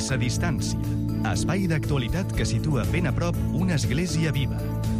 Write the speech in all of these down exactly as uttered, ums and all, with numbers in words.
Sense distància. Espai d'actualitat que situa ben a prop una església viva.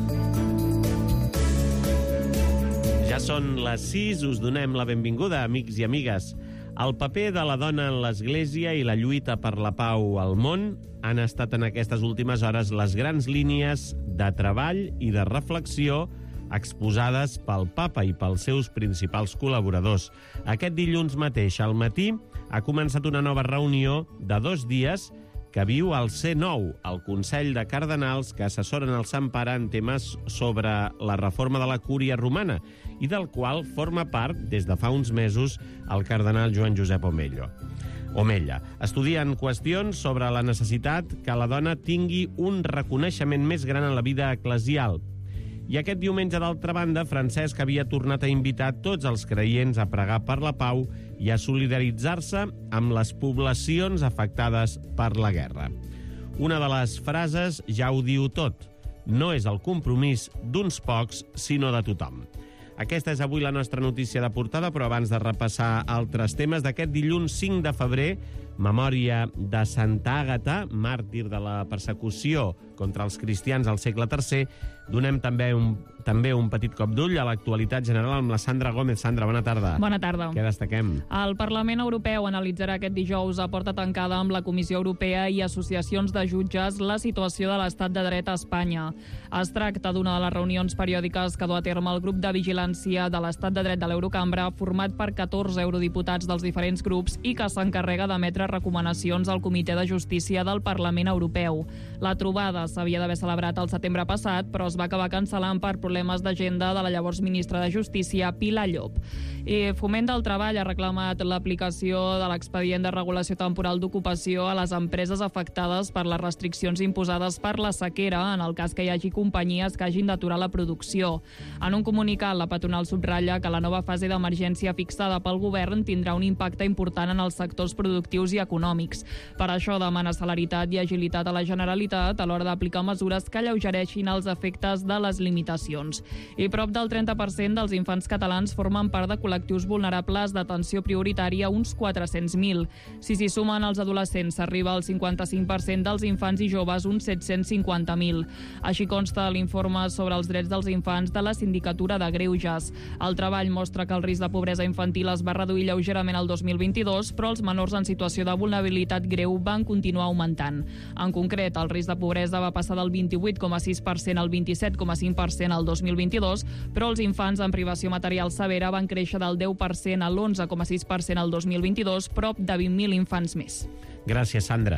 Ja són les sis, us donem la benvinguda, amics i amigues. El paper de la dona en l'Església i la lluita per la pau al món han estat en aquestes últimes hores les grans línies de treball i de reflexió exposades pel Papa i pels seus principals col·laboradors. Aquest dilluns mateix, al matí, ha començat una nova reunió de dos dies que viu el C nou, el Consell de Cardenals que assessoren el Sant Pare en temes sobre la reforma de la Cúria Romana i del qual forma part, des de fa uns mesos, el cardenal Joan Josep Omello. Omella. Estudien qüestions sobre la necessitat que la dona tingui un reconeixement més gran en la vida eclesial. I aquest diumenge, d'altra banda, Francesc havia tornat a invitar tots els creients a pregar per la pau i a solidaritzar-se amb les poblacions afectades per la guerra. Una de les frases ja ho diu tot. No és el compromís d'uns pocs, sinó de tothom. Aquesta és avui la nostra notícia de portada, però abans de repassar altres temes, d'aquest dilluns cinc de febrer, memòria de Santa Àgata, màrtir de la persecució contra els cristians al segle tercer, donem també un, també un petit cop d'ull a l'actualitat general amb la Sandra Gómez. Sandra, bona tarda. Bona tarda. Què destaquem? El Parlament Europeu analitzarà aquest dijous a porta tancada amb la Comissió Europea i associacions de jutges la situació de l'estat de dret a Espanya. Es tracta d'una de les reunions periòdiques que du a terme el grup de vigilància de l'estat de dret de l'Eurocambra, format per catorze eurodiputats dels diferents grups i que s'encarrega d'emetre recomanacions al Comitè de Justícia del Parlament Europeu. La trobada s'havia d'haver celebrat el setembre passat, però es va acabar cancel·lant per problemes d'agenda de la llavors ministra de Justícia, Pilar Llop. I Foment del Treball ha reclamat l'aplicació de l'expedient de regulació temporal d'ocupació a les empreses afectades per les restriccions imposades per la sequera, en el cas que hi hagi companyies que hagin d'aturar la producció. En un comunicat, la patronal subratlla que la nova fase d'emergència fixada pel govern tindrà un impacte important en els sectors productius i econòmics. Per això demana celeritat i agilitat a la Generalitat a l'hora d'aplicar mesures que alleugereixin els efectes de les limitacions. I prop del trenta per cent dels infants catalans formen part de col·lectius vulnerables d'atenció prioritària, uns quatre-cents mil. Si s'hi sumen els adolescents, s'arriba al cinquanta-cinc per cent dels infants i joves, uns set-cents cinquanta mil. Així consta l'informe sobre els drets dels infants de la Sindicatura de Greuges. El treball mostra que el risc de pobresa infantil es va reduir lleugerament el dos mil vint-i-dos, però els menors en situació de vulnerabilitat greu van continuar augmentant. En concret, el risc de pobresa va passar del vint-i-vuit coma sis per cent al vint-i-set coma cinc per cent al dos mil vint-i-dos, però els infants en privació material severa van créixer del deu per cent a l'onze coma sis per cent al dos mil vint-i-dos, prop de vint mil infants més. Gràcies, Sandra.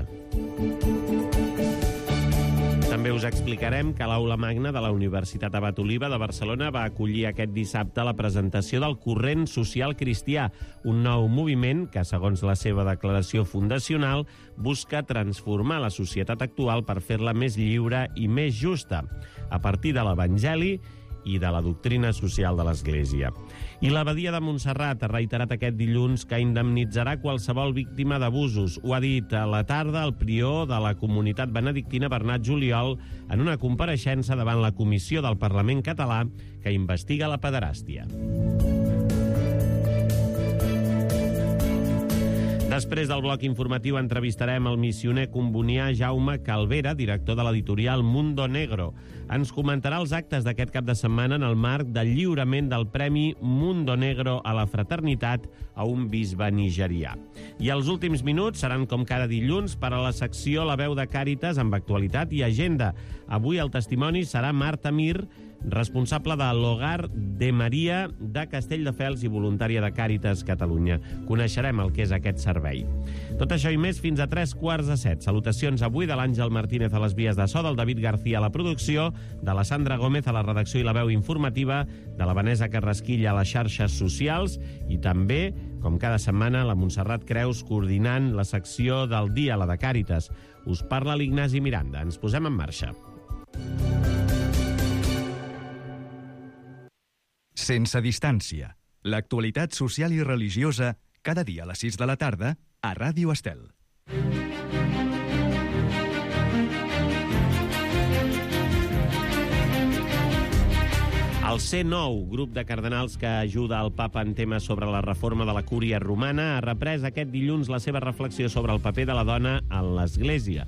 També us explicarem que l'Aula Magna de la Universitat Abat Oliba de Barcelona va acollir aquest dissabte la presentació del Corrent Social Cristià, un nou moviment que, segons la seva declaració fundacional, busca transformar la societat actual per fer-la més lliure i més justa, a partir de l'Evangeli i de la doctrina social de l'Església. I l'Abadia de Montserrat ha reiterat aquest dilluns que indemnitzarà qualsevol víctima d'abusos. Ho ha dit a la tarda el prior de la comunitat benedictina, Bernat Juliol, en una compareixença davant la Comissió del Parlament català que investiga la pederàstia. Després del bloc informatiu entrevistarem el missioner combonià Jaume Calvera, director de l'editorial Mundo Negro. Ens comentarà els actes d'aquest cap de setmana en el marc del lliurament del Premi Mundo Negro a la Fraternitat a un bisbe nigerià. I els últims minuts seran, com cada dilluns, per a la secció La veu de Càritas amb actualitat i agenda. Avui el testimoni serà Marta Mir, responsable de l'Hogar de Maria de Castelldefels i voluntària de Càritas Catalunya. Coneixerem el que és aquest servei. Tot això i més fins a tres quarts de set. Salutacions avui de l'Àngel Martínez a les vies de so, del David García a la producció, de la Sandra Gómez a la redacció i la veu informativa, de la Vanessa Carrasquilla a les xarxes socials i també, com cada setmana, la Montserrat Creus coordinant la secció del dia, la de Càritas. Us parla l'Ignasi Miranda. Ens posem en marxa. Sense distància. L'actualitat social i religiosa cada dia a les sis de la tarda a Ràdio Estel. El El C nou, grup de cardenals que ajuda el papa en temes sobre la reforma de la cúria romana, ha reprès aquest dilluns la seva reflexió sobre el paper de la dona en l'Església,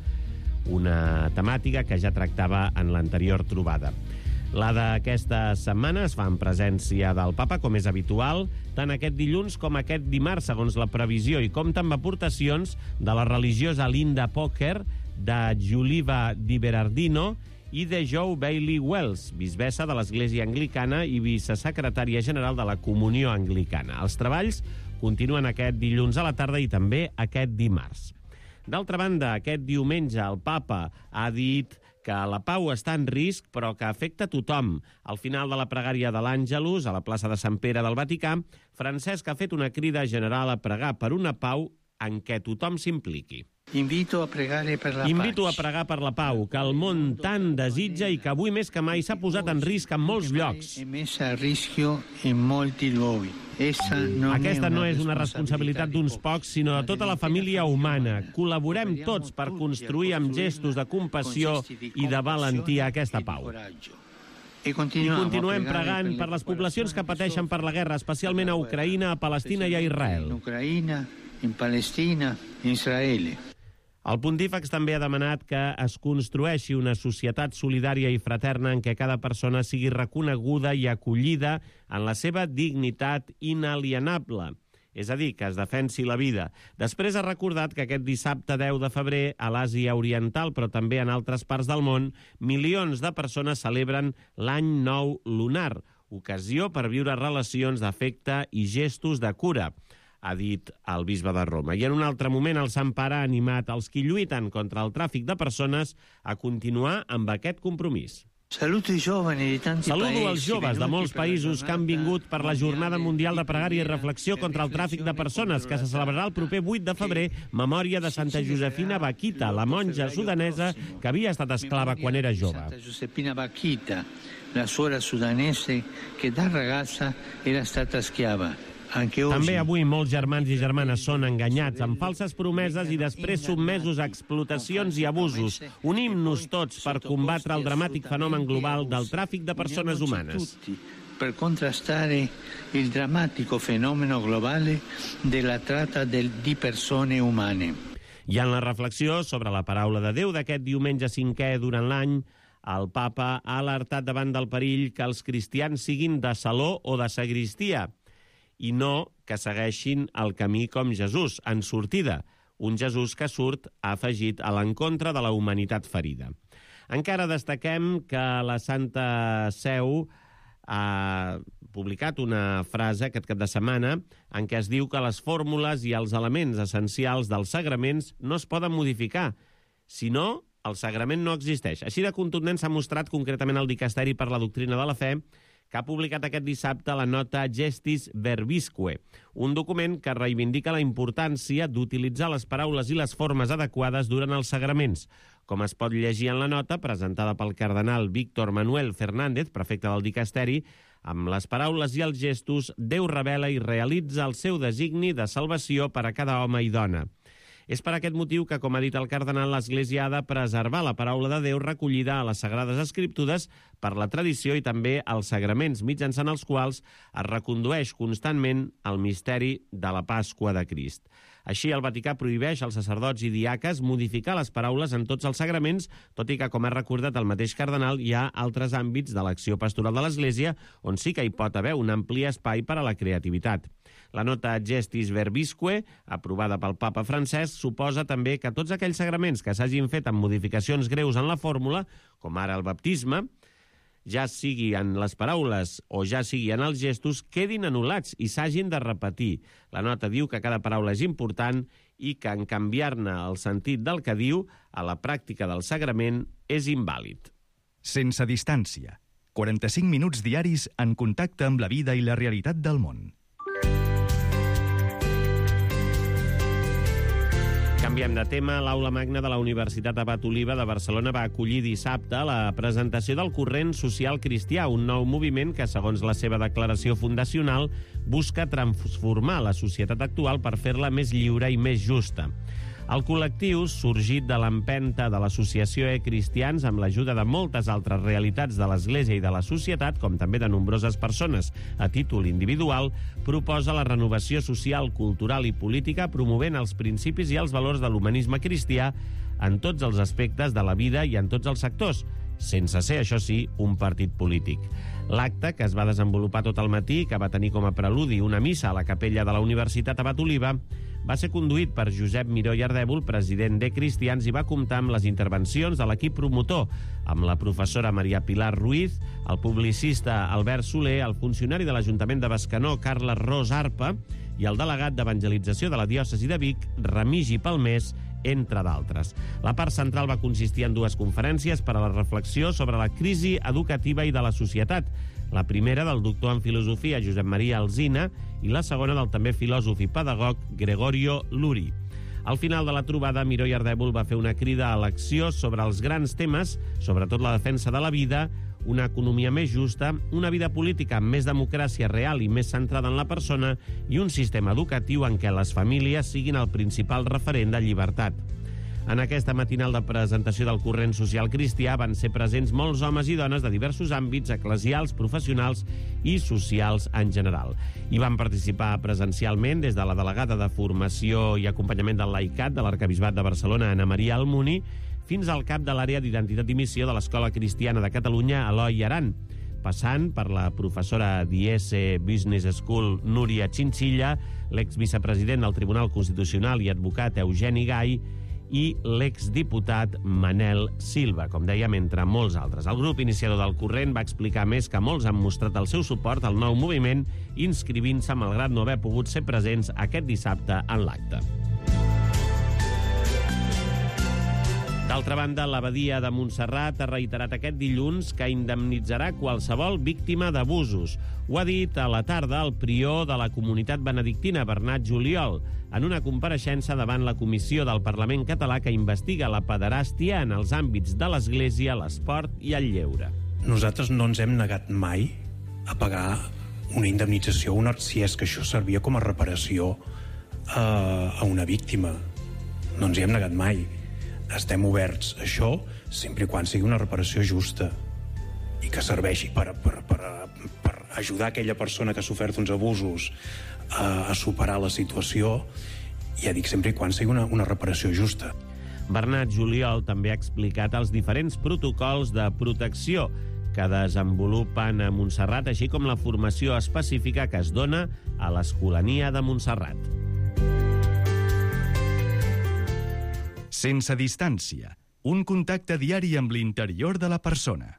una temàtica que ja tractava en l'anterior trobada. La d'aquesta setmana es fa en presència del papa, com és habitual, tant aquest dilluns com aquest dimarts, segons la previsió, i compta amb aportacions de la religiosa Linda Poker, de Giuliva Di Berardino i de Joe Bailey Wells, bisbessa de l'Església Anglicana i vicesecretària general de la Comunió Anglicana. Els treballs continuen aquest dilluns a la tarda i també aquest dimarts. D'altra banda, aquest diumenge el papa ha dit que la pau està en risc, però que afecta a tothom. Al final de la pregària de l'Àngelus, a la plaça de Sant Pere del Vaticà, Francesc ha fet una crida general a pregar per una pau en què tothom s'impliqui. Invito a pregare per la Invito a pregar per la pau, que el món tant desitja i que avui més que mai s'ha posat en risc en molts llocs. È messa a rischio in molti luoghi. Aquesta no és una responsabilitat d'uns pocs, sinó de tota la família humana. Col·laborem tots per construir amb gestos de compassió i de valentia aquesta pau. I continuem pregant per les poblacions que pateixen per la guerra, especialment a Ucraïna, a Palestina i a Israel. En Ucraïna, en Palestina, en Israel. El pontífex també ha demanat que es construeixi una societat solidària i fraterna en què cada persona sigui reconeguda i acollida en la seva dignitat inalienable. És a dir, que es defensi la vida. Després ha recordat que aquest dissabte deu de febrer, a l'Àsia Oriental, però també en altres parts del món, milions de persones celebren l'Any Nou Lunar, ocasió per viure relacions d'afecte i gestos de cura, ha dit el bisbe de Roma. I en un altre moment el Sant Pare ha animat els qui lluiten contra el tràfic de persones a continuar amb aquest compromís. Saluto i giovani di tanti paesi. Saludo els joves de molts països que han vingut per la Jornada Mundial de Pregària i Reflexió contra el tràfic de persones, que se celebrarà el proper vuit de febrer, memòria de Santa Josefina Bakhita, la monja sudanesa que havia estat esclava quan era jove. Santa Josefina Bakhita, la suora sudanese che da ragazza era stata schiava. També avui molts germans i germanes són enganyats amb falses promeses i després sotmesos a explotacions i abusos. Unim-nos tots per combatre el dramàtic fenomen global del tràfic de persones humanes. Per contrastare il drammatico fenomeno globale della tratta di persone umane. I en la reflexió sobre la paraula de Déu d'aquest diumenge cinquè durant l'any, el papa ha alertat davant del perill que els cristians siguin de saló o de sagristia, i no que segueixin el camí com Jesús, en sortida. Un Jesús que surt, ha afegit, a l'encontre de la humanitat ferida. Encara destaquem que la Santa Seu ha publicat una frase aquest cap de setmana en què es diu que les fórmules i els elements essencials dels sagraments no es poden modificar, sinó el sagrament no existeix. Així de contundent s'ha mostrat concretament el Dicasteri per la Doctrina de la Fe, que ha publicat aquest dissabte la nota Gestis Verbisque, un document que reivindica la importància d'utilitzar les paraules i les formes adequades durant els sagraments. Com es pot llegir en la nota, presentada pel cardenal Víctor Manuel Fernández, prefecte del Dicasteri, amb les paraules i els gestos, Déu revela i realitza el seu designi de salvació per a cada home i dona. És per aquest motiu que, com ha dit el cardenal, l'Església ha de preservar la paraula de Déu recollida a les Sagrades Escriptures per la tradició i també els sagraments, mitjançant els quals es recondueix constantment el misteri de la Pasqua de Crist. Així, el Vaticà prohibeix als sacerdots i diaques modificar les paraules en tots els sagraments, tot i que, com ha recordat el mateix cardenal, hi ha altres àmbits de l'acció pastoral de l'Església on sí que hi pot haver un ampli espai per a la creativitat. La nota Gestis Verbisque, aprovada pel papa Francesc, suposa també que tots aquells sagraments que s'hagin fet amb modificacions greus en la fórmula, com ara el baptisme, ja sigui en les paraules o ja sigui en els gestos, quedin anul·lats i s'hagin de repetir. La nota diu que cada paraula és important i que en canviar-ne el sentit del que diu a la pràctica del sagrament és invàlid. Sense distància. quaranta-cinc minuts diaris en contacte amb la vida i la realitat del món. Canviem de tema. L'Aula Magna de la Universitat Abat Oliba de Barcelona va acollir dissabte la presentació del Corrent Social Cristià, un nou moviment que, segons la seva declaració fundacional, busca transformar la societat actual per fer-la més lliure i més justa. El col·lectiu, sorgit de l'empenta de l'Associació E-Cristians amb l'ajuda de moltes altres realitats de l'Església i de la societat, com també de nombroses persones a títol individual, proposa la renovació social, cultural i política promovent els principis i els valors de l'humanisme cristià en tots els aspectes de la vida i en tots els sectors, sense ser, això sí, un partit polític. L'acte, que es va desenvolupar tot el matí, que va tenir com a preludi una missa a la capella de la Universitat Abat Oliva, va ser conduït per Josep Miró i Ardèvol, president de Cristians, i va comptar amb les intervencions de l'equip promotor, amb la professora Maria Pilar Ruiz, el publicista Albert Soler, el funcionari de l'Ajuntament de Bescanó, Carles Ros Arpa, i el delegat d'Evangelització de la diòcesi de Vic, Remigi Palmés, entre d'altres. La part central va consistir en dues conferències per a la reflexió sobre la crisi educativa i de la societat. La primera del doctor en filosofia Josep Maria Alsina i la segona del també filòsof i pedagog Gregorio Luri. Al final de la trobada, Miró i Ardèvol va fer una crida a l'acció sobre els grans temes, sobretot la defensa de la vida, una economia més justa, una vida política amb més democràcia real i més centrada en la persona i un sistema educatiu en què les famílies siguin el principal referent de llibertat. En aquesta matinal de presentació del corrent social cristià van ser presents molts homes i dones de diversos àmbits eclesials, professionals i socials en general. Hi van participar presencialment des de la delegada de Formació i Acompanyament del Laicat de l'Arquebisbat de Barcelona, Ana Maria Almuni, fins al cap de l'àrea d'Identitat i Missió de l'Escola Cristiana de Catalunya, Eloi Aran, passant per la professora d'I S Business School, Núria Chinchilla, l'exvicepresident del Tribunal Constitucional i advocat Eugeni Gai i l'exdiputat Manel Silva, com dèiem, entre molts altres. El grup iniciador del corrent va explicar més que molts han mostrat el seu suport al nou moviment, inscrivint-se malgrat no haver pogut ser presents aquest dissabte en l'acte. D'altra banda, l'Abadia de Montserrat ha reiterat aquest dilluns que indemnitzarà qualsevol víctima d'abusos. Ho ha dit a la tarda el prior de la comunitat benedictina, Bernat Juliol, en una compareixença davant la Comissió del Parlament català que investiga la pederàstia en els àmbits de l'Església, l'esport i el lleure. Nosaltres no ens hem negat mai a pagar una indemnització, una, si és que això servia com a reparació a, a una víctima. No ens hi hem negat mai. Estem oberts a això sempre i quan sigui una reparació justa i que serveixi per, per, per, per ajudar aquella persona que ha sofert uns abusos a, a superar la situació, ja dic, sempre i quan sigui una, una reparació justa. Bernat Juliol també ha explicat els diferents protocols de protecció que desenvolupen a Montserrat, així com la formació específica que es dona a l'Escolania de Montserrat. Sense distància, un contacte diari amb l'interior de la persona.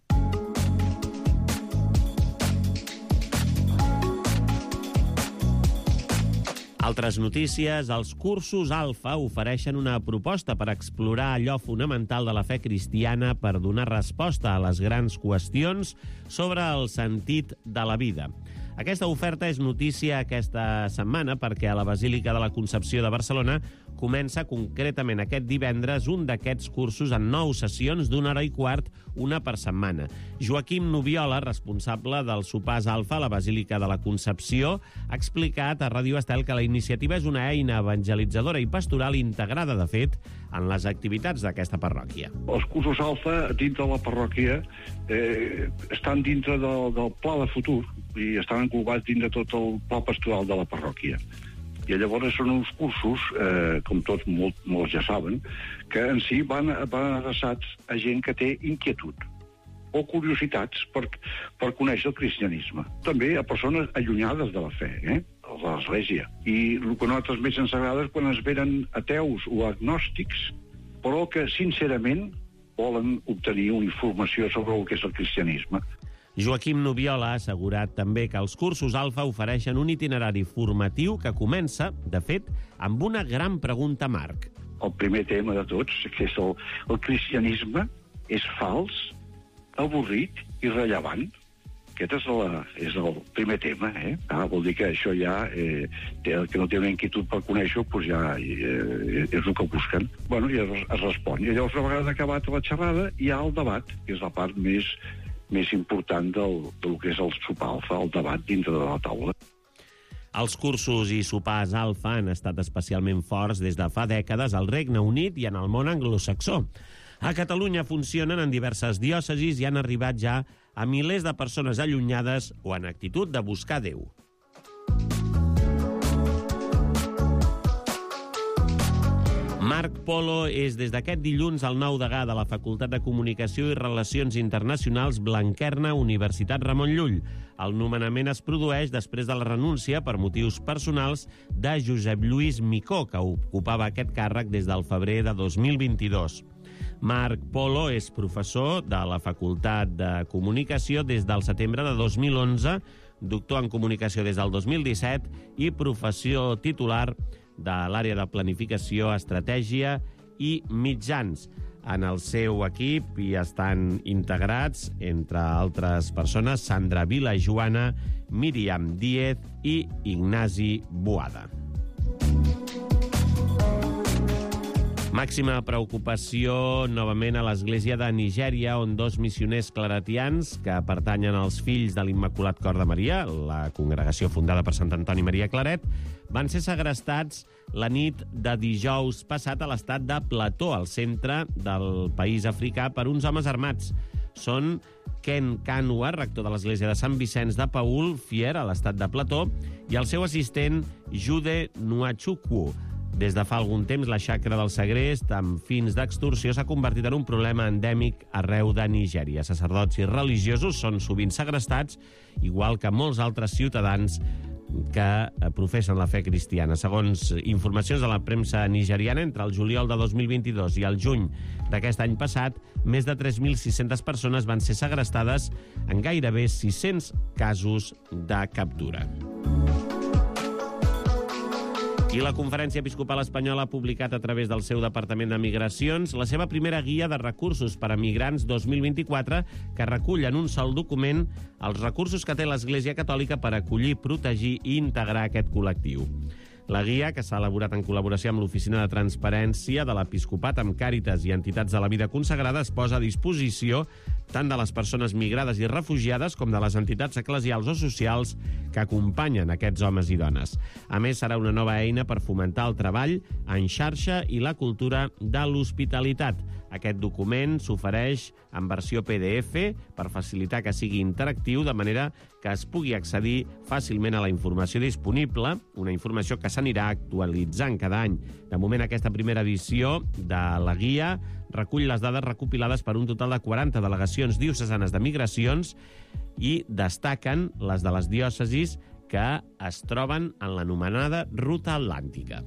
Altres notícies, els cursos Alfa ofereixen una proposta per explorar allò fonamental de la fe cristiana per donar resposta a les grans qüestions sobre el sentit de la vida. Aquesta oferta és notícia aquesta setmana perquè a la Basílica de la Concepció de Barcelona comença concretament aquest divendres un d'aquests cursos en nou sessions d'una hora i quart, una per setmana. Joaquim Nubiola, responsable dels sopars Alfa a la Basílica de la Concepció, ha explicat a Ràdio Estel que la iniciativa és una eina evangelitzadora i pastoral integrada, de fet, en les activitats d'aquesta parròquia. Els cursos Alfa dintre de la parròquia eh, estan dintre del, del pla de futur i estan englobats dintre tot el pla pastoral de la parròquia. I llavors són uns cursos, eh, com tots molt, molts ja saben, que en si van, van adreçats a gent que té inquietud o curiositats per, per conèixer el cristianisme. També a persones allunyades de la fe, eh? de l'Església. I el que a nosaltres més ens agrada és quan es venen ateus o agnòstics, però que sincerament volen obtenir una informació sobre el que és el cristianisme. Joaquim Nubiola ha assegurat també que els cursos Alfa ofereixen un itinerari formatiu que comença, de fet, amb una gran pregunta marc. El primer tema de tots, que és el, el cristianisme, és fals, avorrit i rellevant. Aquest és, la, és el primer tema, eh? Ah, vol dir que això ja, eh, el que no té una inquietud per conèixer-ho, doncs ja eh, és el que busquen. Bueno, i es, es respon. I llavors, una vegada acabat la xerrada, hi ha el debat, que és la part més més important del, del que és el sopar Alfa, el debat dintre de la taula. Els cursos i sopars alfa han estat especialment forts des de fa dècades al Regne Unit i en el món anglosaxó. A Catalunya funcionen en diverses diòcesis i han arribat ja a milers de persones allunyades o en actitud de buscar Déu. Marc Polo és des d'aquest dilluns el nou degà de la Facultat de Comunicació i Relacions Internacionals Blanquerna, Universitat Ramon Llull. El nomenament es produeix després de la renúncia per motius personals de Josep Lluís Micó, que ocupava aquest càrrec des del febrer de dos mil vint-i-dos. Marc Polo és professor de la Facultat de Comunicació des del setembre de dos mil onze, doctor en Comunicació des del dos mil disset i professor titular de l'àrea de planificació, estratègia i mitjans. En el seu equip hi estan integrats, entre altres persones, Sandra Vilajoana, Míriam Díez i Ignasi Boada. Màxima preocupació novament a l'església de Nigèria, on dos missioners claretians que pertanyen als Fills de l'Immaculat Cor de Maria, la congregació fundada per Sant Antoni Maria Claret, van ser segrestats la nit de dijous passat a l'estat de Plató, al centre del país africà, per uns homes armats. Són Ken Kanwa, rector de l'església de Sant Vicenç de Paul, Fier, a l'estat de Plató, i el seu assistent Jude Nwachukwu. Des de fa algun temps, la xacra del segrest, amb fins d'extorsió, s'ha convertit en un problema endèmic arreu de Nigèria. Sacerdots i religiosos són sovint segrestats, igual que molts altres ciutadans que professen la fe cristiana. Segons informacions de la premsa nigeriana, entre el juliol de dos mil vint-i-dos i el juny d'aquest any passat, més de tres mil sis-centes persones van ser segrestades en gairebé sis-cents casos de captura. I la Conferència Episcopal Espanyola ha publicat a través del seu Departament de Migracions la seva primera guia de recursos per a migrants dos mil vint-i-quatre, que recull en un sol document els recursos que té l'Església Catòlica per acollir, protegir i integrar aquest col·lectiu. La guia, que s'ha elaborat en col·laboració amb l'Oficina de Transparència de l'Episcopat, amb Càritas i entitats de la vida consagrada, es posa a disposició tant de les persones migrades i refugiades com de les entitats eclesials o socials que acompanyen aquests homes i dones. A més, serà una nova eina per fomentar el treball en xarxa i la cultura de l'hospitalitat. Aquest document s'ofereix en versió P D F per facilitar que sigui interactiu, de manera que es pugui accedir fàcilment a la informació disponible, una informació que s'anirà actualitzant cada any. De moment, aquesta primera edició de la guia recull les dades recopilades per un total de quaranta delegacions diocesanes de migracions i destaquen les de les diòcesis que es troben en l'anomenada Ruta Atlàntica.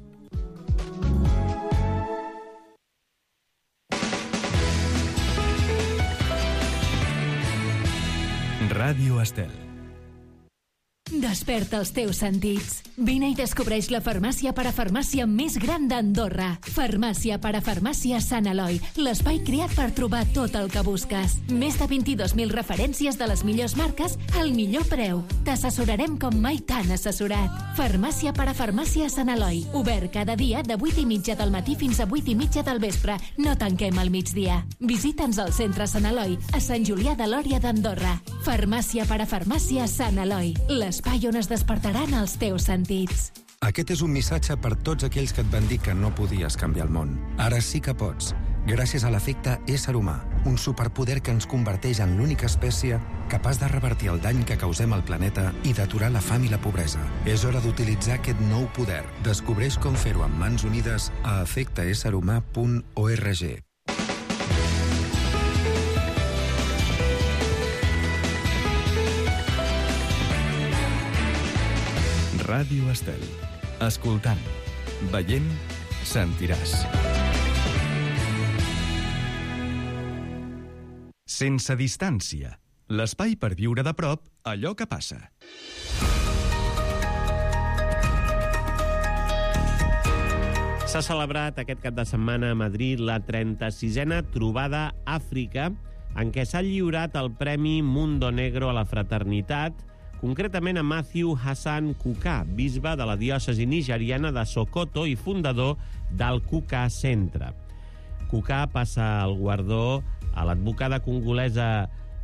Ràdio Estel. Desperta els teus sentits. Vine i descobreix la farmàcia parafarmàcia més gran d'Andorra. Farmàcia parafarmàcia Sant Eloi, l'espai creat per trobar tot el que busques. Més de vint-i-dos mil referències de les millors marques al millor preu. T'assessorarem com mai t'han assessorat. Farmàcia parafarmàcia Sant Eloi. Obert cada dia de vuit i mitja del matí fins a vuit i mitja del vespre. No tanquem al migdia. Visita'ns al centre Sant Eloi, a Sant Julià de Lòria d'Andorra. Farmàcia parafarmàcia Sant Eloi. L'espai on es despertaran els teus sentits. Aquest és un missatge per tots aquells que et van dir que no podies canviar el món. Ara sí que pots, gràcies a l'efecte ésser humà, un superpoder que ens converteix en l'única espècie capaç de revertir el dany que causem al planeta i d'aturar la fam i la pobresa. És hora d'utilitzar aquest nou poder. Descobreix com fer-ho amb mans unides a efecte ésser humà punt org. Ràdio Estel. Escoltant, veient, sentiràs. Sense distància. L'espai per viure de prop allò que passa. S'ha celebrat aquest cap de setmana a Madrid la trenta-sisena Trobada Àfrica, en què s'ha lliurat el Premi Mundo Negro a la Fraternitat, concretament a Matthew Hassan Kuka, bisbe de la diòcesi nigeriana de Sokoto i fundador del Kuka Centre. Kuka passa el guardó a l'advocada congolesa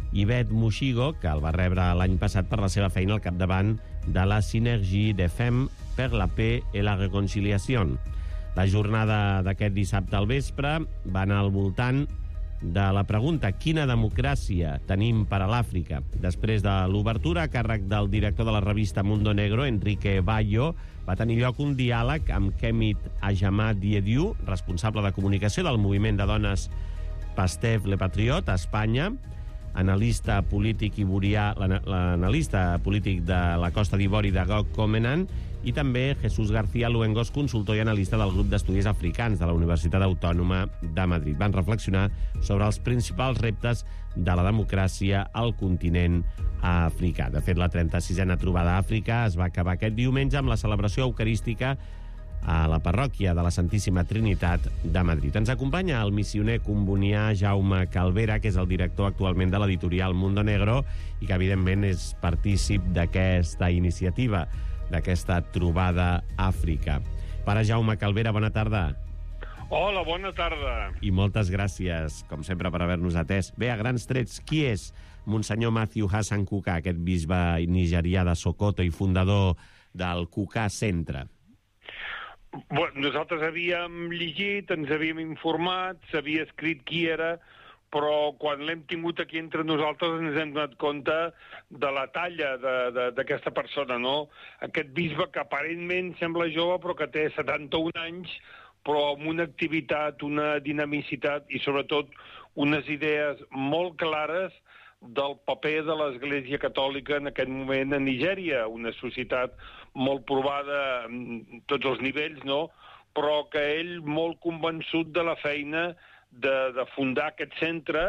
Yvette Mushigo, que el va rebre l'any passat per la seva feina al capdavant de la Synergie des Femmes per la Paix et la Reconciliation. La jornada d'aquest dissabte al vespre va anar al voltant de la pregunta quina democràcia tenim per a l'Àfrica. Després de l'obertura, a càrrec del director de la revista Mundo Negro, Enrique Bayo, va tenir lloc un diàleg amb Kemit Ajama Diediu, responsable de comunicació del moviment de dones Pastef Le Patriote a Espanya, analista polític iborià, l'analista polític de la Costa d'Ivori de Gog Comenan, i també Jesús García Luengos, consultor i analista del grup d'estudis africans de la Universitat Autònoma de Madrid. Van reflexionar sobre els principals reptes de la democràcia al continent africà. De fet, la trenta-sisena trobada a Àfrica es va acabar aquest diumenge amb la celebració eucarística a la parròquia de la Santíssima Trinitat de Madrid. Ens acompanya el missioner combonià Jaume Calvera, que és el director actualment de l'editorial Mundo Negro i que, evidentment, és partícip d'aquesta iniciativa, d'aquesta trobada a Àfrica. Pare Jaume Calvera, bona tarda. Hola, bona tarda. I moltes gràcies, com sempre, per haver-nos atès. Bé, a grans trets, qui és Monsenyor Matthew Hassan Kuka, aquest bisbe nigerià de Sokoto i fundador del Kuka Centre? Bueno, nosaltres havíem llegit, ens havíem informat, s'havia escrit qui era, però quan l'hem tingut aquí entre nosaltres ens hem donat compte de la talla d'aquesta persona, no? Aquest bisbe que aparentment sembla jove, però que té setanta-un anys, però amb una activitat, una dinamicitat i sobretot unes idees molt clares del paper de l'Església Catòlica en aquest moment a Nigèria, una societat molt provada en tots els nivells, no? Però que ell molt convençut de la feina de, de fundar aquest centre,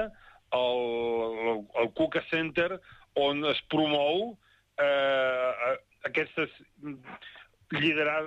el, el Kuka Center, on es promou eh, aquestes liderar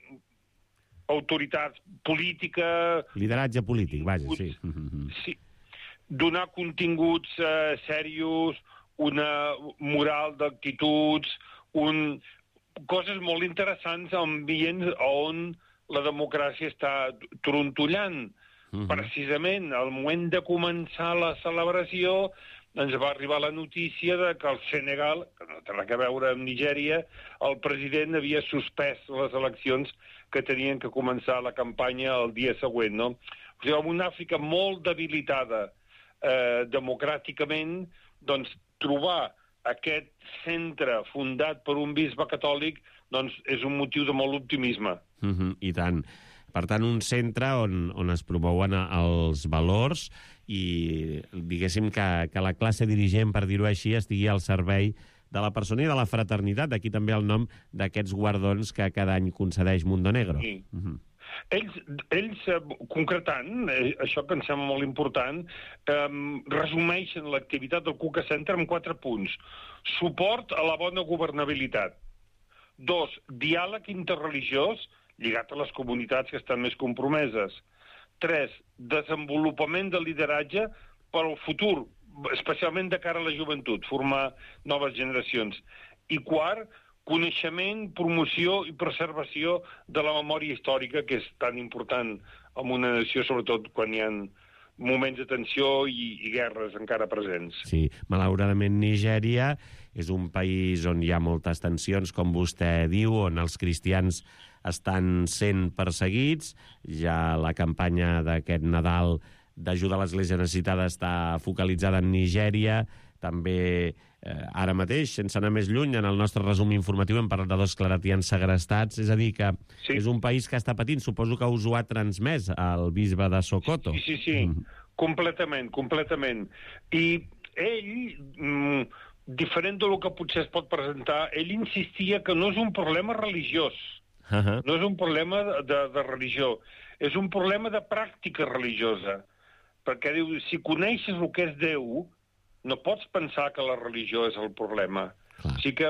autoritats polítiques... Lideratge polític, vaja, sí. Sí. Donar continguts eh, serios, una moral d'actituds, un... coses molt interessants en ambients on la democràcia està trontollant. Uh-huh. Precisament, al moment de començar la celebració, ens va arribar la notícia de que el Senegal, que no té res a veure amb Nigèria, el president havia suspès les eleccions que tenien que començar la campanya el dia següent, no? O sigui, en una Àfrica molt debilitada eh, democràticament, doncs trobar aquest centre fundat per un bisbe catòlic doncs és un motiu de molt optimisme. Uh-huh, I tant. Per tant, un centre on, on es promouen els valors i diguéssim que, que la classe dirigent, per dir-ho així, estigui al servei de la persona i de la fraternitat. D'aquí també el nom d'aquests guardons que cada any concedeix Mundo Negro. Sí. Uh-huh. Ells, ells concretant, eh, això que em sembla molt important, eh, resumeixen l'activitat del Kuka Center en quatre punts. Suport a la bona governabilitat. Dos, diàleg interreligiós, lligat a les comunitats que estan més compromeses. Tres, desenvolupament del lideratge per al futur, especialment de cara a la joventut, formar noves generacions. I quart, coneixement, promoció i preservació de la memòria històrica, que és tan important en una nació, sobretot quan hi ha moments de tensió i, i guerres encara presents. Sí, malauradament Nigèria és un país on hi ha moltes tensions, com vostè diu, on els cristians estan sent perseguits. Ja la campanya d'aquest Nadal d'ajuda a l'Església necessitada està focalitzada en Nigèria. També, eh, ara mateix, sense anar més lluny, en el nostre resum informatiu hem parlat de dos claretians segrestats, és a dir, que sí. És un país que està patint. Suposo que us ho ha transmès el bisbe de Sokoto. Sí, sí, sí, mm. completament, completament. I ell, mm, diferent del que potser es pot presentar, ell insistia que no és un problema religiós, uh-huh. no és un problema de, de religió, és un problema de pràctica religiosa, perquè diu, si coneixes el que és Déu, no pots pensar que la religió és el problema. Clar. O sigui que,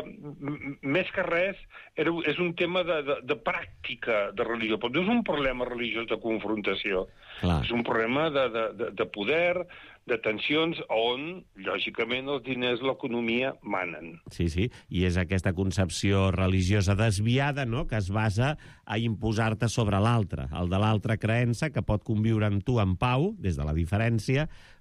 més que res, era, és un tema de, de, de pràctica de religió, però no és un problema religiós de confrontació. Clar. És un problema de, de, de poder, de tensions, on, lògicament, els diners, l'economia, manen. Sí, sí, i és aquesta concepció religiosa desviada, no?, que es basa a imposar-te sobre l'altre, el de l'altra creença, que pot conviure amb tu en pau, des de la diferència,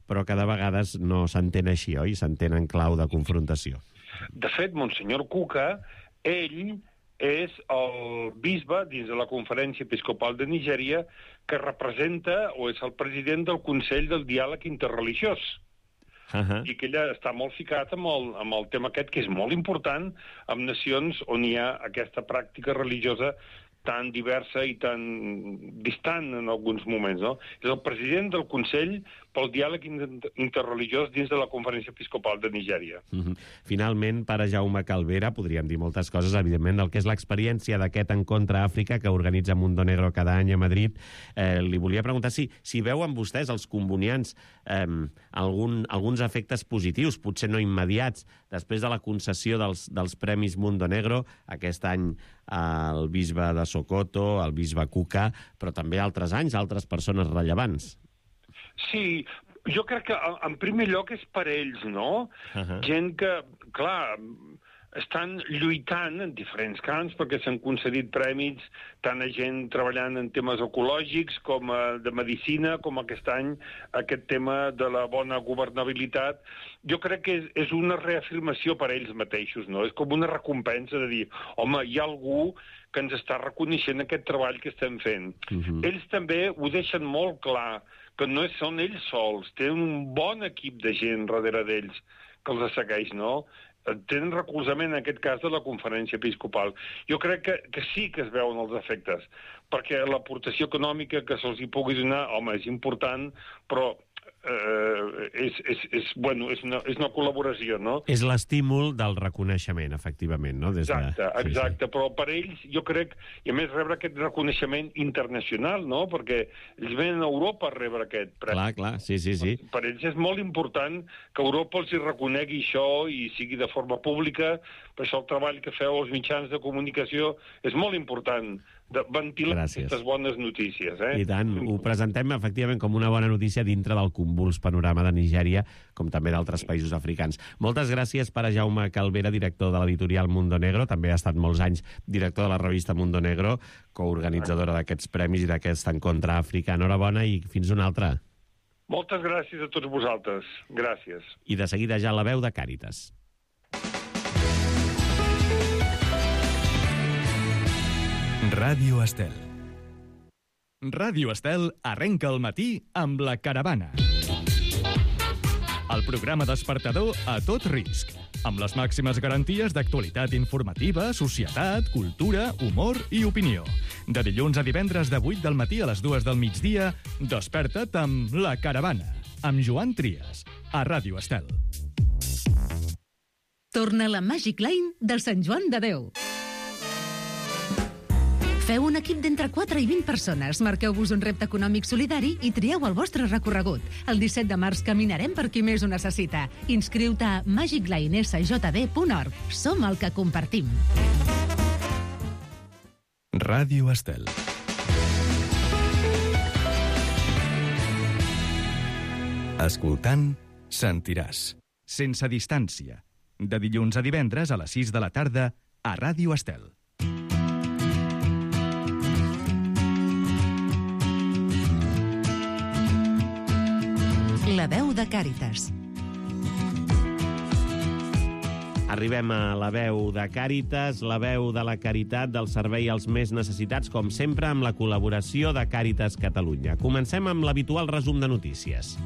però que de vegades no s'entén així, oi? S'entén en clau de confrontació. De fet, Monsenyor Kuka, ell és el bisbe dins de la Conferència Episcopal de Nigèria que representa o és el president del Consell del Diàleg Interreligiós. Uh-huh. I que ella està molt ficat amb el, amb el tema aquest, que és molt important en nacions on hi ha aquesta pràctica religiosa tan diversa i tan distant en alguns moments, no? És el president del Consell pel Diàleg Interreligiós dins de la Conferència Episcopal de Nigèria. Mm-hmm. Finalment, pare Jaume Calvera, podríem dir moltes coses, evidentment, del que és l'experiència d'aquest Encontre Àfrica que organitza Mundo Negro cada any a Madrid. Eh, li volia preguntar si, si veuen vostès, els combonians, eh, algun, alguns efectes positius, potser no immediats, després de la concessió dels, dels Premis Mundo Negro, aquest any el bisbe de Sokoto, el bisbe Kuka, però també altres anys, altres persones rellevants. Sí, jo crec que en primer lloc és per ells, no? Uh-huh. Gent que, clar, estan lluitant en diferents camps perquè s'han concedit premis tant a gent treballant en temes ecològics com a, de medicina, com aquest any aquest tema de la bona governabilitat. Jo crec que és, és una reafirmació per a ells mateixos, no? És com una recompensa de dir, home, hi ha algú que ens està reconeixent aquest treball que estem fent. Uh-huh. Ells també ho deixen molt clar, que no són ells sols, tenen un bon equip de gent darrere d'ells que els segueix, no? Tenen recolzament, en aquest cas, de la Conferència Episcopal. Jo crec que, que sí que es veuen els efectes, perquè l'aportació econòmica que se'ls hi pugui donar, home, és important, però eh, és, és, és, bueno, és, una, és una col·laboració, no? És l'estímul del reconeixement, efectivament, no? Des de... Exacte, exacte, sí, sí. Però per ells, jo crec, i a més rebre aquest reconeixement internacional, no? Perquè ells venen a Europa a rebre aquest premi. Clar, clar, sí, sí, sí. Per, per ells és molt important que Europa els hi reconegui això i sigui de forma pública, per això el treball que feu als mitjans de comunicació és molt important, de ventilar Gràcies. Aquestes bones notícies. Eh? I tant, ho presentem efectivament com una bona notícia dintre del convuls panorama de Nigèria, com també d'altres països africans. Moltes gràcies, pare Jaume Calvera, director de l'editorial Mundo Negro, també ha estat molts anys director de la revista Mundo Negro, coorganitzadora d'aquests premis i d'aquest Encontre Àfrica. Enhorabona i fins una altra. Moltes gràcies a tots vosaltres. Gràcies. I de seguida ja la veu de Càritas. Ràdio Estel. Ràdio Estel arrenca el matí amb La Caravana. El programa despertador a tot risc, amb les màximes garanties d'actualitat informativa, societat, cultura, humor i opinió. De dilluns a divendres de vuit del matí a les dues del migdia, desperta't amb La Caravana, amb Joan Trias, a Ràdio Estel. Torna la Magic Line del Sant Joan de Déu. Feu un equip d'entre quatre i vint persones, marqueu-vos un repte econòmic solidari i trieu el vostre recorregut. El disset de març caminarem per qui més ho necessita. Inscriu-te a magic line s j d punt org. Som el que compartim. Ràdio Estel. Escoltant, sentiràs. Sense distància. De dilluns a divendres a les sis de la tarda a Ràdio Estel. La veu de Càritas. Arribem a la veu de Càritas, la veu de la caritat del servei als més necessitats, com sempre amb la col·laboració de Càritas Catalunya. Comencem amb l'habitual resum de notícies.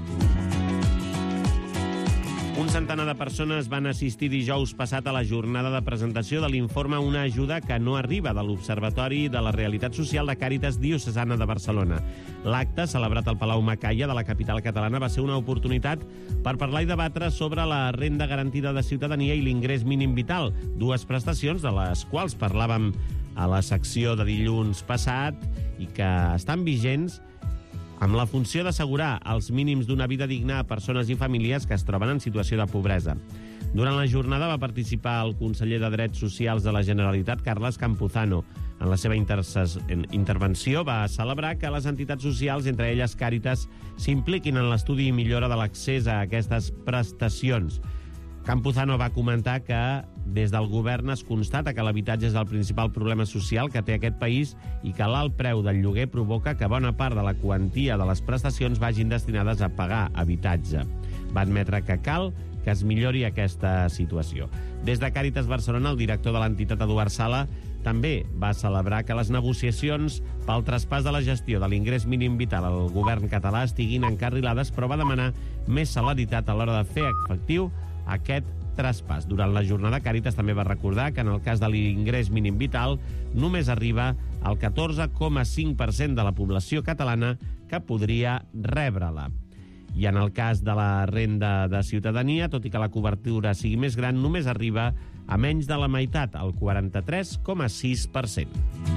Un centenar de persones van assistir dijous passat a la jornada de presentació de l'informe Una ajuda que no arriba de l'Observatori de la Realitat Social de Càritas Diocesana de Barcelona. L'acte, celebrat al Palau Macaya de la capital catalana, va ser una oportunitat per parlar i debatre sobre la renda garantida de ciutadania i l'ingrés mínim vital, dues prestacions de les quals parlàvem a la secció de dilluns passat i que estan vigents amb la funció d'assegurar els mínims d'una vida digna a persones i famílies que es troben en situació de pobresa. Durant la jornada va participar el conseller de Drets Socials de la Generalitat, Carles Campuzano. En la seva intervenció va celebrar que les entitats socials, entre elles Càritas, s'impliquin en l'estudi i millora de l'accés a aquestes prestacions. Campuzano va comentar que des del govern es constata que l'habitatge és el principal problema social que té aquest país i que l'alt preu del lloguer provoca que bona part de la quantia de les prestacions vagin destinades a pagar habitatge. Va admetre que cal que es millori aquesta situació. Des de Càritas Barcelona, el director de l'entitat, Eduard Sala, també va celebrar que les negociacions pel traspàs de la gestió de l'ingrés mínim vital al govern català estiguin encarrilades, però va demanar més celeritat a l'hora de fer efectiu aquest traspàs. Durant la jornada, Càritas també va recordar que en el cas de l'ingrés mínim vital només arriba al catorze coma cinc per cent de la població catalana que podria rebre-la. I en el cas de la renda de ciutadania, tot i que la cobertura sigui més gran, només arriba a menys de la meitat, el quaranta-tres coma sis per cent.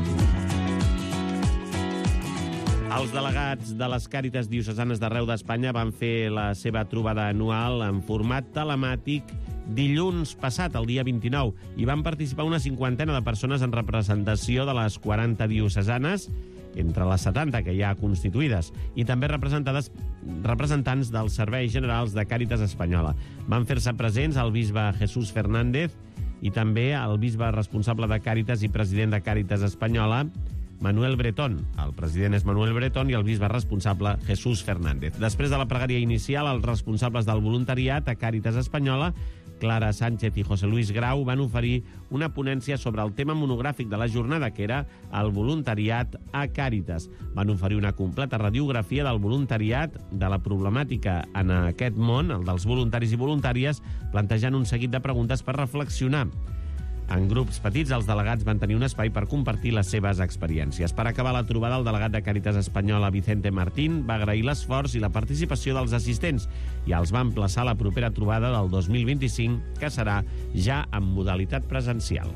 Els delegats de les Càritas diocesanes d'arreu d'Espanya van fer la seva trobada anual en format telemàtic dilluns passat, el dia vint-i-nou, i van participar una cinquantena de persones en representació de les quaranta diocesanes, entre les setanta que hi ha constituïdes, i també representades representants dels serveis generals de Càritas Espanyola. Van fer-se presents el bisbe Jesús Fernández i també el bisbe responsable de Càritas i president de Càritas Espanyola, Manuel Bretón. El president és Manuel Bretón i el bisbe responsable, Jesús Fernández. Després de la pregària inicial, els responsables del voluntariat a Càritas Espanyola, Clara Sánchez i José Luis Grau, van oferir una ponència sobre el tema monogràfic de la jornada, que era el voluntariat a Càritas. Van oferir una completa radiografia del voluntariat, de la problemàtica en aquest món, el dels voluntaris i voluntàries, plantejant un seguit de preguntes per reflexionar. En grups petits, els delegats van tenir un espai per compartir les seves experiències. Per acabar la trobada, el delegat de Càritas Espanyola, Vicente Martín, va agrair l'esforç i la participació dels assistents i els va emplaçar a la propera trobada del dos mil vint-i-cinc, que serà ja en modalitat presencial.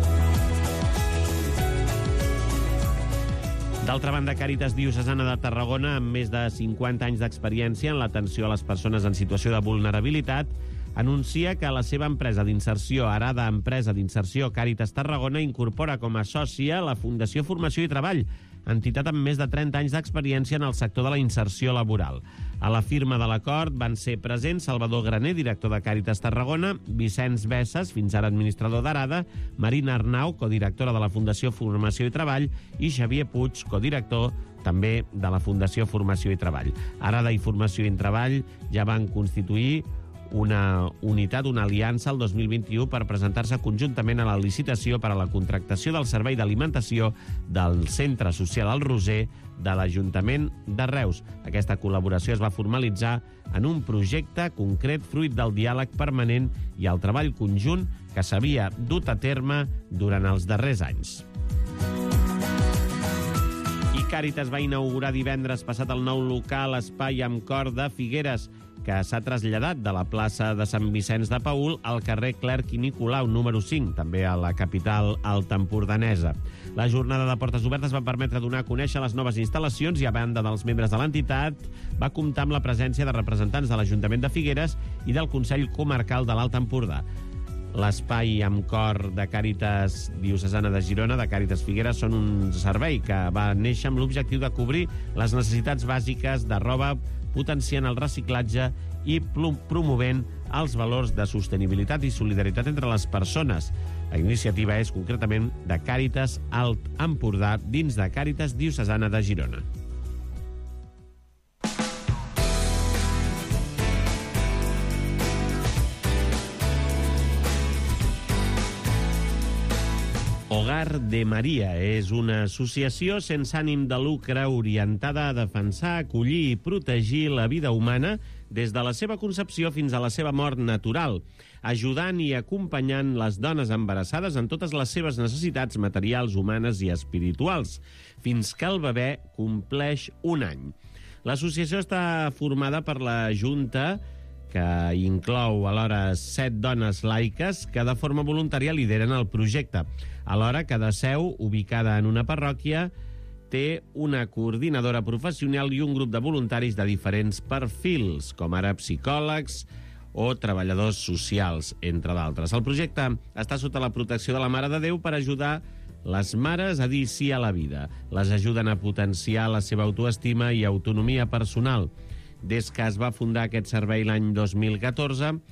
D'altra banda, Càritas Diocesana de Tarragona, amb més de cinquanta anys d'experiència en l'atenció a les persones en situació de vulnerabilitat, anuncia que la seva empresa d'inserció, Arada Empresa d'Inserció Càritas Tarragona, incorpora com a sòcia la Fundació Formació i Treball, entitat amb més de trenta anys d'experiència en el sector de la inserció laboral. A la firma de l'acord van ser presents Salvador Graner, director de Càritas Tarragona, Vicenç Bessas, fins ara administrador d'Arada, Marina Arnau, codirectora de la Fundació Formació i Treball, i Xavier Puig, codirector també de la Fundació Formació i Treball. Arada i Formació i Treball ja van constituir una unitat, una aliança el dos mil vint-i-u per presentar-se conjuntament a la licitació per a la contractació del servei d'alimentació del Centre Social El Roser de l'Ajuntament de Reus. Aquesta col·laboració es va formalitzar en un projecte concret fruit del diàleg permanent i el treball conjunt que s'havia dut a terme durant els darrers anys. I Càritas va inaugurar divendres passat el nou local Espai amb Cor de Figueres, que s'ha traslladat de la plaça de Sant Vicenç de Paül al carrer Clerc i Nicolau, número cinc, també a la capital altaempordanesa. La jornada de portes obertes va permetre donar a conèixer les noves instal·lacions i, a banda dels membres de l'entitat, va comptar amb la presència de representants de l'Ajuntament de Figueres i del Consell Comarcal de l'Alt Empordà. L'Espai amb Cor de Càritas Diocesana de Girona, de Càritas Figueres, són un servei que va néixer amb l'objectiu de cobrir les necessitats bàsiques de roba, potenciant el reciclatge i promovent els valors de sostenibilitat i solidaritat entre les persones. La iniciativa és concretament de Càritas Alt Empordà dins de Càritas Diocesana de Girona. Hogar de Maria és una associació sense ànim de lucre orientada a defensar, acollir i protegir la vida humana des de la seva concepció fins a la seva mort natural, ajudant i acompanyant les dones embarassades en totes les seves necessitats materials, humanes i espirituals, fins que el bebè compleix un any. L'associació està formada per la Junta, que inclou alhora set dones laiques que de forma voluntària lideren el projecte. Alhora, cada seu, ubicada en una parròquia, té una coordinadora professional i un grup de voluntaris de diferents perfils, com ara psicòlegs o treballadors socials, entre d'altres. El projecte està sota la protecció de la Mare de Déu per ajudar les mares a dir sí a la vida. Les ajuden a potenciar la seva autoestima i autonomia personal. Des que es va fundar aquest servei l'any dos mil catorze,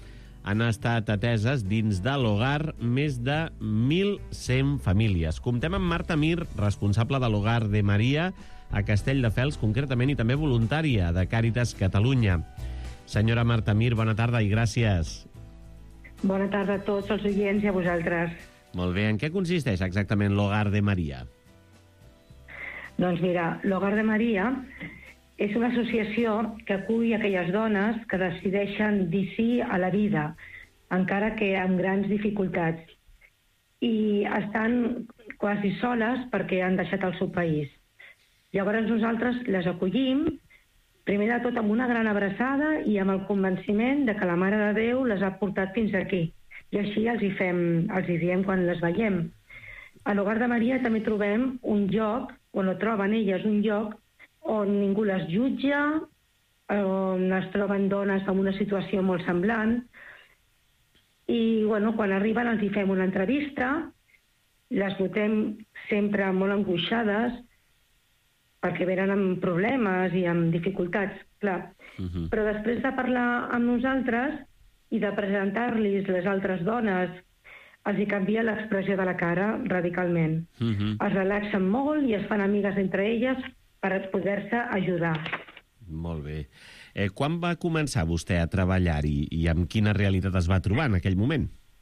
han estat ateses dins de l'Hogar més de mil cent famílies. Comptem amb Marta Mir, responsable de l'Hogar de Maria a Castelldefels, concretament, i també voluntària de Càritas Catalunya. Senyora Marta Mir, bona tarda i gràcies. Bona tarda a tots els oients i a vosaltres. Molt bé, en què consisteix exactament l'Hogar de Maria? Doncs mira, l'Hogar de Maria és una associació que acull aquelles dones que decideixen dir sí a la vida, encara que amb grans dificultats, i estan quasi soles perquè han deixat el seu país. Llavors nosaltres les acollim, primer de tot amb una gran abraçada i amb el convenciment de que la Mare de Déu les ha portat fins aquí. I així els hi fem, els hi diem quan les veiem. A l'Hogar de Maria també trobem un lloc, on ho troben elles, un lloc on ningú les jutja, on es troben dones en una situació molt semblant, i bueno, quan arriben els hi fem una entrevista, les notem sempre molt angoixades, perquè venen amb problemes i amb dificultats, clar. Uh-huh. Però després de parlar amb nosaltres i de presentar-los les altres dones, els hi canvia l'expressió de la cara radicalment. Uh-huh. Es relaxen molt i es fan amigues entre elles per poder-se ajudar. Molt bé. Eh, quan va començar vostè a treballar-hi i amb quina realitat es va trobar en aquell moment?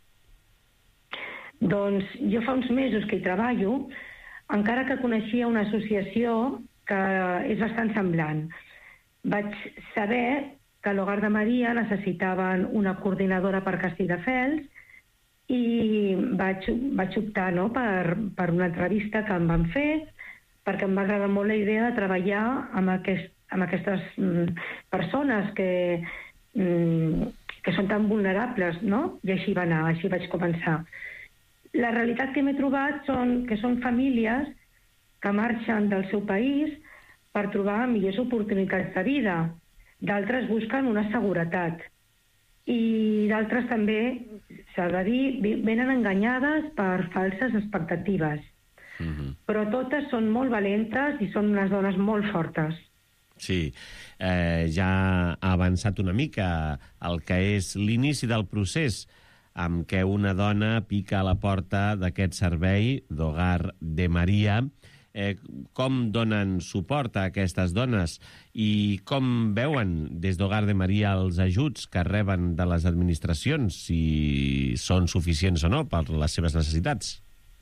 Doncs jo fa uns mesos que hi treballo, encara que coneixia una associació que és bastant semblant. Vaig saber que a l'Hogar de Maria necessitaven una coordinadora per Castelldefels i vaig, vaig optar no, per, per una entrevista que em van fer, perquè em va agradar molt la idea de treballar amb, aquest, amb aquestes mm, persones que, mm, que són tan vulnerables, no? I així va anar, així vaig començar. La realitat que m'he trobat són que són famílies que marxen del seu país per trobar millors oportunitats de vida. D'altres busquen una seguretat. I d'altres també, s'ha de dir, venen enganyades per falses expectatives. Uh-huh. Però totes són molt valentes i són unes dones molt fortes. Sí, eh, ja ha avançat una mica el que és l'inici del procés amb què una dona pica a la porta d'aquest servei d'Hogar de Maria. Eh, com donen suport a aquestes dones i com veuen des d'Hogar de Maria els ajuts que reben de les administracions, si són suficients o no per les seves necessitats?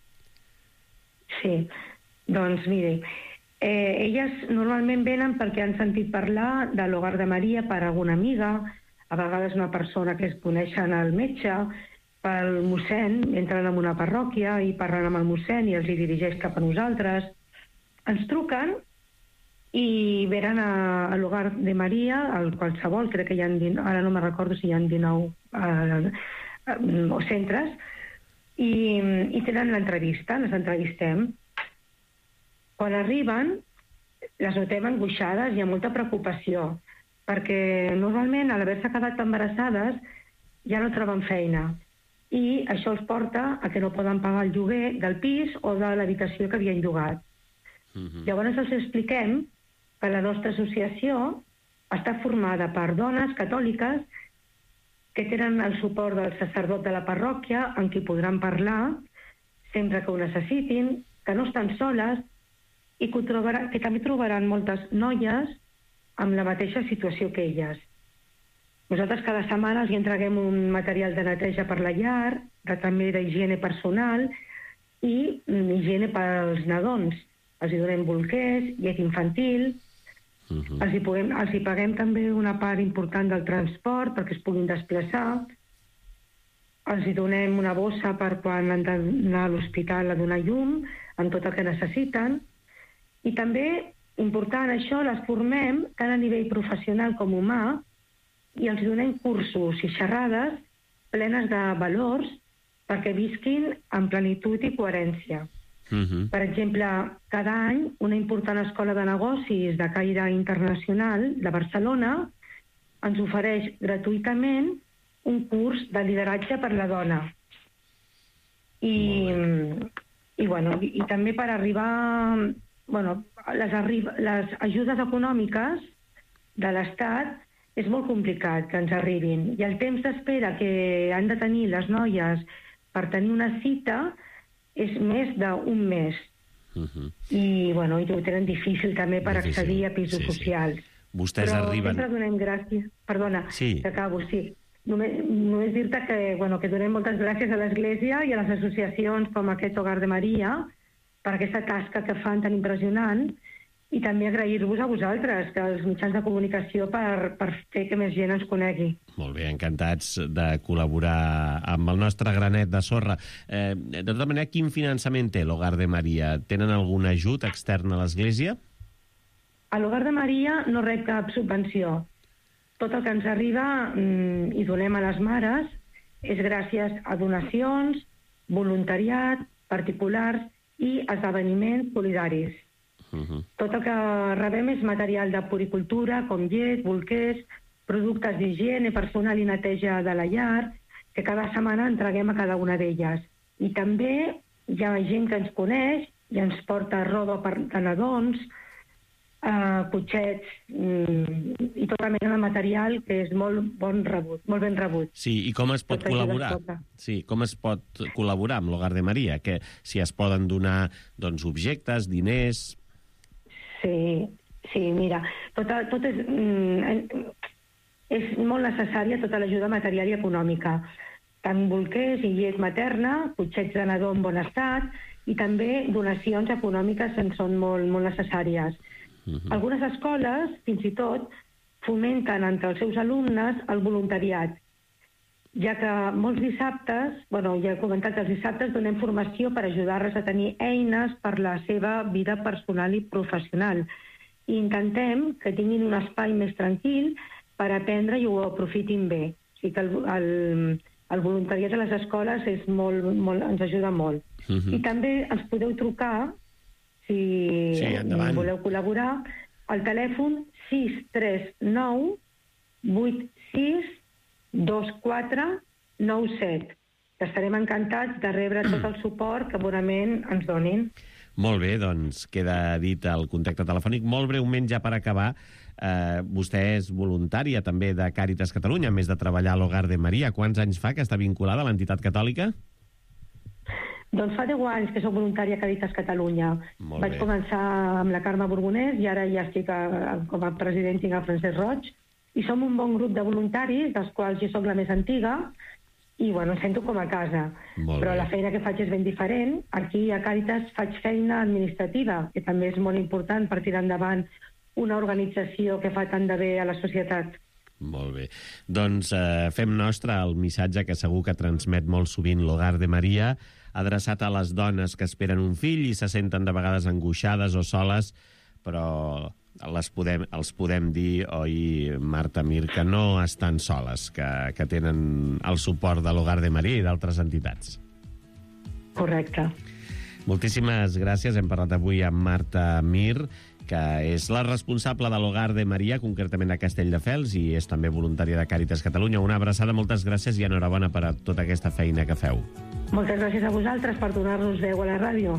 Sí, doncs mire, eh, elles normalment venen perquè han sentit parlar de l'Hogar de Maria per alguna amiga, a vegades una persona que es coneixen al metge, pel mossèn, entren en una parròquia i parlen amb el mossèn i els hi dirigeix cap a nosaltres. Ens truquen i venen a, a l'Hogar de Maria, al qualsevol, crec que hi ha, ara no me recordo si hi ha dinou eh, eh, centres, i, i tenen l'entrevista, les entrevistem. Quan arriben, les notem angoixades i amb molta preocupació, perquè normalment, a l'haver-se quedat embarassades, ja no troben feina. I això els porta a que no poden pagar el lloguer del pis o de l'habitació que havien llogat. Uh-huh. Llavors els expliquem que la nostra associació està formada per dones catòliques que tenen el suport del sacerdot de la parròquia, amb qui podran parlar sempre que ho necessitin, que no estan soles i que, trobaran, que també trobaran moltes noies amb la mateixa situació que elles. Nosaltres cada setmana els entreguem un material de neteja per la llar, de, també d'higiene personal i higiene pels nadons. Els hi donem bolquers, llet infantil. Uh-huh. Els, hi puguem, els hi paguem també una part important del transport perquè es puguin desplaçar. Els hi donem una bossa per quan han d'anar a l'hospital a donar llum, amb tot el que necessiten. I també, important això, les formem tant a nivell professional com humà i els donem cursos i xerrades plenes de valors perquè visquin en plenitud i coherència. Uh-huh. Per exemple, cada any una important escola de negocis de caire internacional de Barcelona ens ofereix gratuïtament un curs de lideratge per la dona. I, i, bueno, i, i també per arribar... Bueno, les, arriba, les ajudes econòmiques de l'Estat és molt complicat que ens arribin. I el temps d'espera que han de tenir les noies per tenir una cita és més d'un mes. Uh-huh. I, bueno, i ho tenen difícil també per difícil. accedir a pisos sí, socials. Sí. Vostès Però arriben... sempre donem gràcies... Perdona, sí. que acabo, sí. Només, només dir-te que, bueno, que donem moltes gràcies a l'Església i a les associacions com aquest Hogar de Maria per aquesta tasca que fan tan impressionant, i també agrair-vos a vosaltres, que els mitjans de comunicació, per, per fer que més gent ens conegui. Molt bé, encantats de col·laborar amb el nostre granet de sorra. Eh, de tota manera, quin finançament té l'Hogar de Maria? Tenen algun ajut extern a l'Església? A l'Hogar de Maria no rep cap subvenció. Tot el que ens arriba mmm, i donem a les mares és gràcies a donacions, voluntariat, particulars i esdeveniments solidaris. Uh-huh. Tot el que rebem és material de puricultura, com llet, bolquers, productes d'higiene personal i neteja de la llar, que cada setmana entreguem a cada una d'elles. I també hi ha gent que ens coneix i ens porta roba per de nadons, eh, cotxets mm, i tota mena de material que és molt bon rebut, molt ben rebut. Sí, i com es pot Tot col·laborar? Sí, com es pot col·laborar amb l'Hogar de Maria? Que si es poden donar doncs, objectes, diners... Sí, sí, mira, tot, tot és, mm, és molt necessària tota l'ajuda material i econòmica, tant bolquers i llet materna, cotxets de nadó en bon estat, i també donacions econòmiques en són molt, molt necessàries. Uh-huh. Algunes escoles, fins i tot, fomenten entre els seus alumnes el voluntariat, ja que molts dissabtes, bueno, ja he comentat que els dissabtes donem formació per ajudar-les a tenir eines per la seva vida personal i professional. I intentem que tinguin un espai més tranquil per aprendre i ho aprofitin bé. O sigui que el, el, el voluntariat a les escoles és molt, molt, ens ajuda molt. Uh-huh. I també ens podeu trucar, si sí, voleu col·laborar, al telèfon sis tres nou vuit sis dos quatre nou set. Estarem encantats de rebre tot el suport que bonament ens donin. Molt bé, doncs queda dit el contacte telefònic. Molt breument, ja per acabar, eh, vostè és voluntària també de Càritas Catalunya, a més de treballar a l'Hogar de Maria. Quants anys fa que està vinculada a l'entitat catòlica? Doncs fa deu anys que soc voluntària a Càritas Catalunya. Molt Vaig bé. començar amb la Carme Borbonès i ara ja estic a, com a president tinc el Francesc Roig. I som un bon grup de voluntaris, dels quals jo sóc la més antiga, i bueno, em sento com a casa. Molt Però bé. la feina que faig és ben diferent. Aquí a Càritas faig feina administrativa, que també és molt important per tirar endavant una organització que fa tant de bé a la societat. Molt bé. Doncs eh, fem nostre el missatge que segur que transmet molt sovint l'Hogar de Maria, adreçat a les dones que esperen un fill i se senten de vegades angoixades o soles, però les podem, els podem dir, oi, Marta Mir, que no estan soles, que, que tenen el suport de l'Hogar de Maria i d'altres entitats. Correcte. Moltíssimes gràcies. Hem parlat avui amb Marta Mir, que és la responsable de l'Hogar de Maria, concretament a Castelldefels, i és també voluntària de Càritas Catalunya. Una abraçada, moltes gràcies i enhorabona per a tota aquesta feina que feu. Moltes gràcies a vosaltres per donar-nos veu a la ràdio.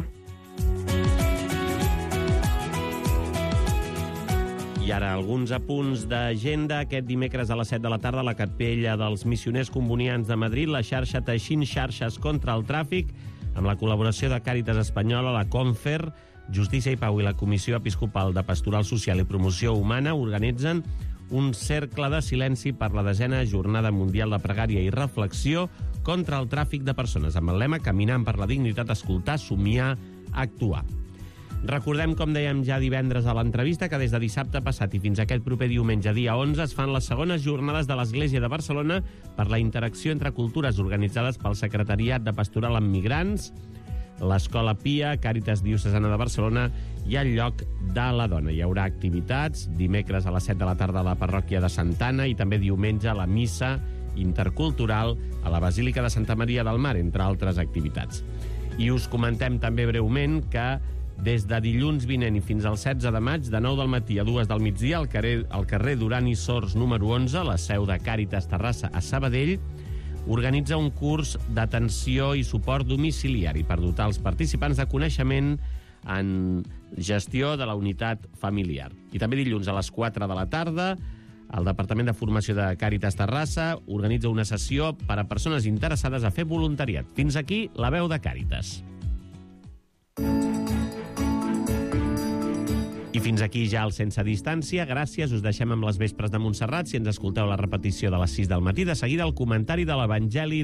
I ara alguns apunts d'agenda. Aquest dimecres a les set de la tarda a la Capella dels Missioners Combonians de Madrid, la xarxa Teixint Xarxes contra el Tràfic, amb la col·laboració de Càritas Espanyola, la Confer, Justícia i Pau i la Comissió Episcopal de Pastoral Social i Promoció Humana organitzen un cercle de silenci per la desena Jornada Mundial de Pregària i Reflexió contra el tràfic de persones, amb el lema Caminant per la dignitat, escoltar, somiar, actuar. Recordem, com dèiem ja divendres a l'entrevista, que des de dissabte passat i fins aquest proper diumenge, dia onze, es fan les segones jornades de l'Església de Barcelona per la interacció entre cultures, organitzades pel Secretariat de Pastoral amb Migrants, l'Escola Pia, Càritas Diocesana de Barcelona i el Lloc de la Dona. Hi haurà activitats dimecres a les set de la tarda a la parròquia de Santa Anna i també diumenge a la missa intercultural a la Basílica de Santa Maria del Mar, entre altres activitats. I us comentem també breument que des de dilluns vinent i fins al setze de maig, de nou del matí a dues del migdia, al carrer, al carrer Duran i Sors número onze, la seu de Càritas Terrassa a Sabadell, organitza un curs d'atenció i suport domiciliari per dotar els participants de coneixement en gestió de la unitat familiar. I també dilluns a les quatre de la tarda, El Departament de Formació de Càritas Terrassa organitza una sessió per a persones interessades a fer voluntariat. Fins aquí la veu de Càritas. I fins aquí ja el Sense Distància. Gràcies, us deixem amb les vespres de Montserrat. Si ens escolteu la repetició de les sis del matí, de seguida el comentari de l'Evangeli